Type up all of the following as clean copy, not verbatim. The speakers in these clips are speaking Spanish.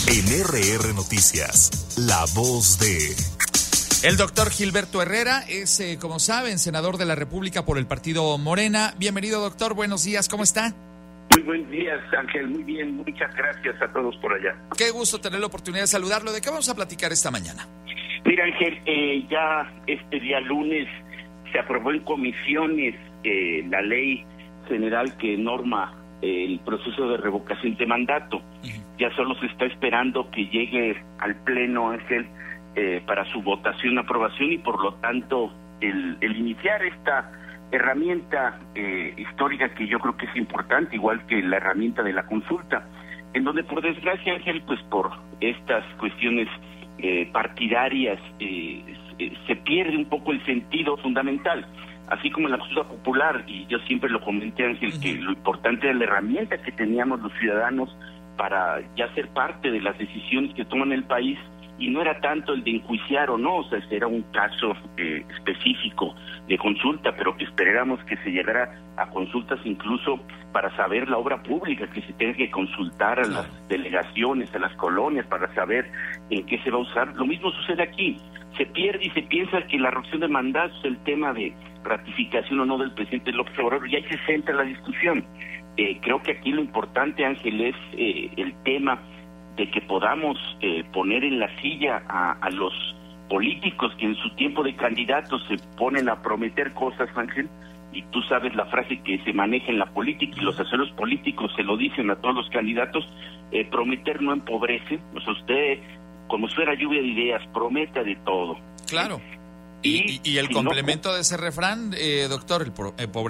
En RR Noticias, la voz de... El doctor Gilberto Herrera es, como saben, senador de la República por el partido Morena. Bienvenido, doctor. Buenos días. ¿Cómo está? Muy buenos días, Ángel. Muy bien. Muchas gracias a todos por allá. Qué gusto tener la oportunidad de saludarlo. ¿De qué vamos a platicar esta mañana? Mira, Ángel, ya este día lunes se aprobó en comisiones la ley general que norma el proceso de revocación de mandato. Ya solo se está esperando que llegue al Pleno, Ángel, para su votación, aprobación, y por lo tanto el iniciar esta herramienta histórica que yo creo que es importante, igual que la herramienta de la consulta, en donde por desgracia, Ángel, pues por estas cuestiones partidarias se pierde un poco el sentido fundamental, así como en la consulta popular, y yo siempre lo comenté, Ángel, que lo importante de la herramienta que teníamos los ciudadanos para ya ser parte de las decisiones que toman el país, y no era tanto el de enjuiciar o no, o sea, era un caso específico de consulta, pero que esperáramos que se llegara a consultas incluso para saber la obra pública, que se tenga que consultar a las delegaciones, a las colonias, para saber en qué se va a usar. Lo mismo sucede aquí. Se pierde y se piensa que la revocación de mandatos, el tema de ratificación o no del presidente López Obrador, y ahí se centra la discusión. Creo que aquí lo importante, Ángel, es el tema de que podamos poner en la silla a los políticos que en su tiempo de candidatos se ponen a prometer cosas, Ángel, y tú sabes la frase que se maneja en la política, y los asesores políticos se lo dicen a todos los candidatos: prometer no empobrece. O sea, usted, como fuera lluvia de ideas, prometa de todo. Claro. Y el complemento de ese refrán, doctor, el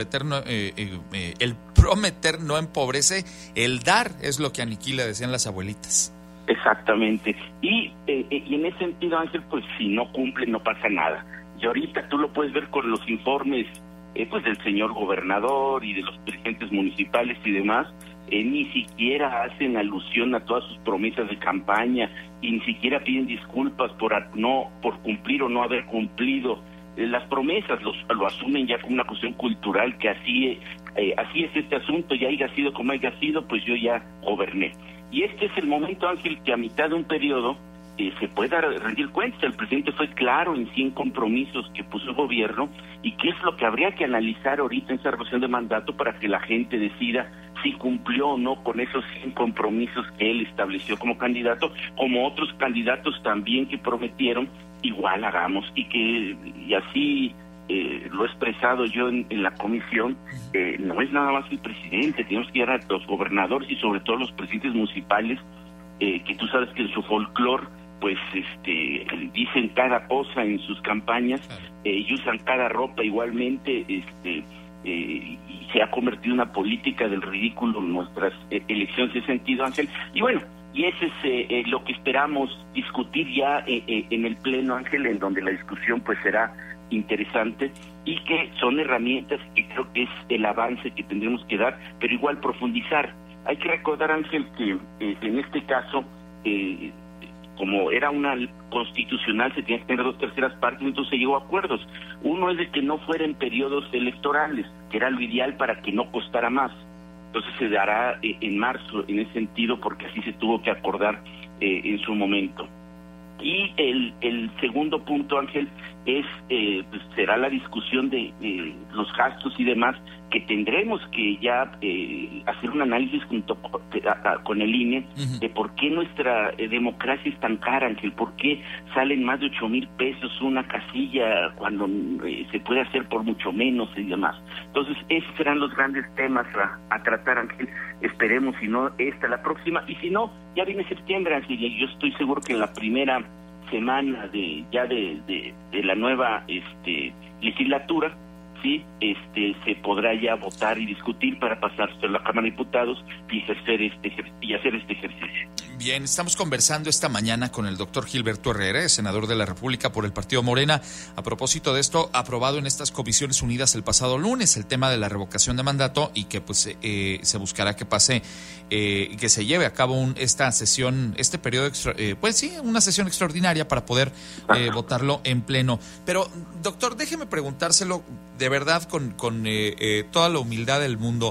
prometer no empobrece, el dar es lo que aniquila, decían las abuelitas. Exactamente. Y en ese sentido, Ángel, pues si no cumple no pasa nada. Y ahorita tú lo puedes ver con los informes pues del señor gobernador y de los dirigentes municipales y demás. Ni siquiera hacen alusión a todas sus promesas de campaña, y ni siquiera piden disculpas por cumplir o no haber cumplido las promesas. Lo asumen ya como una cuestión cultural, que así es este asunto, y haya sido como haya sido, pues yo ya goberné. Y este es el momento, Ángel, que a mitad de un periodo se pueda rendir cuentas. El presidente fue claro en 100 compromisos que puso el gobierno, y qué es lo que habría que analizar ahorita en esa revocación de mandato para que la gente decida si cumplió o no con esos 100 compromisos que él estableció como candidato, como otros candidatos también que prometieron, igual hagamos. Y así lo he expresado yo en la comisión, no es nada más el presidente, tenemos que llegar a los gobernadores y sobre todo los presidentes municipales, que tú sabes que en su folclore pues dicen cada cosa en sus campañas, y usan cada ropa igualmente, y se ha convertido en una política del ridículo en nuestras elecciones de sentido, Ángel. Y bueno, y ese es lo que esperamos discutir ya en el Pleno, Ángel, en donde la discusión pues será interesante, y que son herramientas que creo que es el avance que tendremos que dar, pero igual profundizar. Hay que recordar, Ángel, que en este caso, como era una constitucional, se tenía que tener 2/3 partes, entonces se llegó a acuerdos. Uno es de que no fuera en periodos electorales, que era lo ideal para que no costara más. Entonces se dará en marzo en ese sentido, porque así se tuvo que acordar en su momento. Y el segundo punto, Ángel, es pues será la discusión de los gastos y demás, que tendremos que ya hacer un análisis junto con el INE de por qué nuestra democracia es tan cara, Ángel, por qué salen más de 8,000 pesos una casilla cuando se puede hacer por mucho menos y demás. Entonces esos serán los grandes temas a tratar, Ángel. Esperemos, si no esta, la próxima, y si no, ya viene septiembre, Ángel, y yo estoy seguro que en la primera semana de la nueva legislatura, sí, se podrá ya votar y discutir para pasarse a la Cámara de Diputados y hacer este ejercicio. Bien, estamos conversando esta mañana con el doctor Gilberto Herrera, senador de la República por el partido Morena, a propósito de esto aprobado en estas comisiones unidas el pasado lunes, el tema de la revocación de mandato, y que pues se buscará que pase, que se lleve a cabo esta sesión, este periodo, pues sí, una sesión extraordinaria para poder votarlo en pleno. Pero, doctor, déjeme preguntárselo de verdad con toda la humildad del mundo.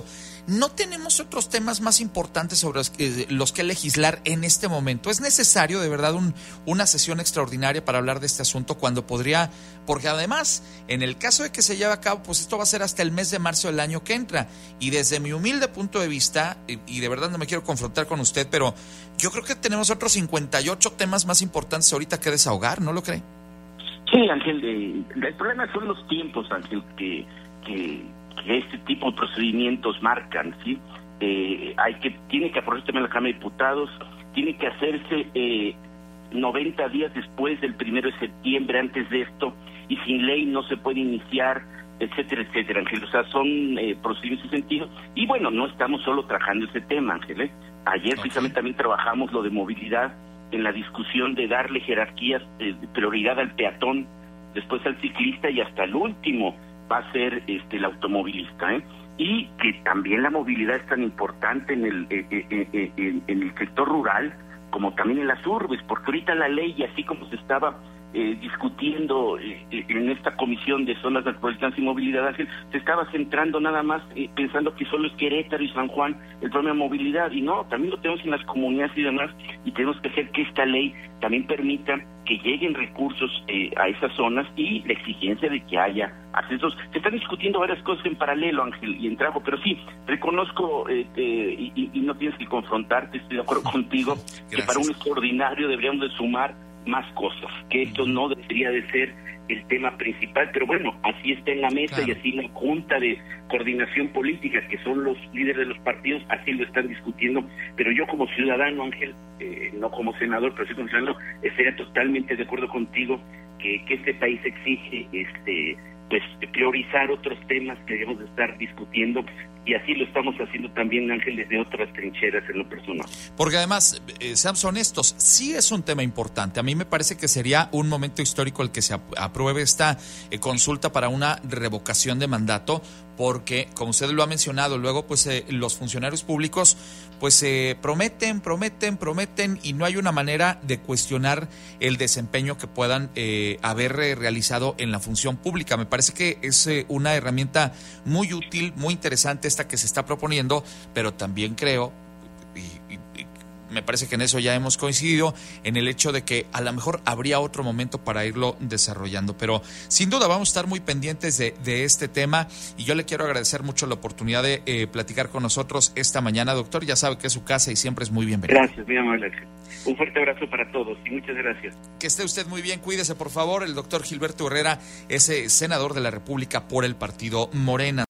¿no tenemos otros temas más importantes sobre los que legislar en este momento? ¿Es necesario de verdad una sesión extraordinaria para hablar de este asunto cuando podría? Porque además, en el caso de que se lleve a cabo, pues esto va a ser hasta el mes de marzo del año que entra. Y desde mi humilde punto de vista, y de verdad no me quiero confrontar con usted, pero yo creo que tenemos otros 58 temas más importantes ahorita que desahogar, ¿no lo cree? Sí, Ángel, el problema son los tiempos, Ángel, que este tipo de procedimientos marcan, ¿sí? Tiene que aprobarse también la Cámara de Diputados, tiene que hacerse 90 días después del 1 de septiembre, antes de esto, y sin ley no se puede iniciar, etcétera, etcétera, Ángel. O sea, son procedimientos en ese sentido. Y bueno, no estamos solo trabajando ese tema, Ángel. Ayer precisamente también trabajamos lo de movilidad, en la discusión de darle jerarquías, prioridad al peatón, después al ciclista y hasta el último va a ser el automovilista, y que también la movilidad es tan importante en el sector rural como también en las urbes, porque ahorita la ley, así como se estaba discutiendo en esta comisión de zonas metropolitanas y movilidad, se estaba centrando nada más pensando que solo es Querétaro y San Juan el problema de movilidad, y no, también lo tenemos en las comunidades y demás, y tenemos que hacer que esta ley también permita que lleguen recursos a esas zonas y la exigencia de que haya accesos. Se están discutiendo varias cosas en paralelo, Ángel, y en trabajo, pero sí, reconozco y no tienes que confrontarte, estoy de acuerdo contigo, que para un extraordinario deberíamos de sumar más cosas, que esto no debería de ser el tema principal, pero bueno, así está en la mesa, claro. Y así la Junta de Coordinación Política, que son los líderes de los partidos, así lo están discutiendo, pero yo como ciudadano, Ángel, no como senador, pero sí como ciudadano, estaría totalmente de acuerdo contigo que este país exige pues priorizar otros temas que debemos de estar discutiendo, y así lo estamos haciendo también, Ángel, desde otras trincheras en lo personal. Porque además, seamos honestos, sí es un tema importante. A mí me parece que sería un momento histórico el que se apruebe esta consulta para una revocación de mandato, porque, como usted lo ha mencionado, luego pues los funcionarios públicos pues prometen y no hay una manera de cuestionar el desempeño que puedan haber realizado en la función pública. Me parece que es una herramienta muy útil, muy interesante esta que se está proponiendo, pero también creo, y me parece que en eso ya hemos coincidido, en el hecho de que a lo mejor habría otro momento para irlo desarrollando, pero sin duda vamos a estar muy pendientes de este tema, y yo le quiero agradecer mucho la oportunidad de platicar con nosotros esta mañana, doctor. Ya sabe que es su casa y siempre es muy bienvenido. Gracias, muy amable. Un fuerte abrazo para todos y muchas gracias. Que esté usted muy bien, cuídese por favor. El doctor Gilberto Herrera es senador de la República por el partido Morena.